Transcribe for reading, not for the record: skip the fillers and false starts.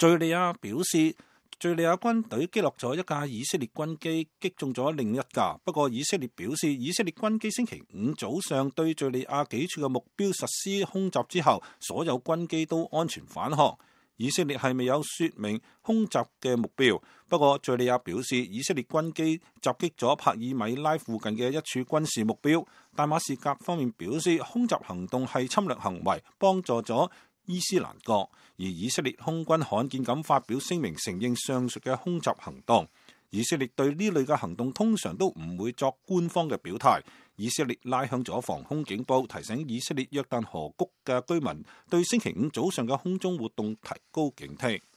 敘利亞表示，敘利亞軍隊擊落咗一架以色列軍機，擊中咗另一架。不過以色列表示，以色列軍機星期五早上對敘利亞幾處嘅目標實施空襲之後，所有軍機都安全返航。以色列係未有說明空襲嘅目標，不過敘利亞表示，以色列軍機襲擊咗帕爾米拉附近嘅一處軍事目標。大馬士革方面表示，空襲行動係侵略行為，幫助咗伊斯蘭國，而以色列空軍罕見咁發表聲明，承認上述嘅空襲行動。以色列對呢類嘅行動通常都唔會作官方嘅表態。以色列拉響咗防空警報，提醒以色列約旦河谷嘅居民對星期五早上嘅空中活動提高警惕。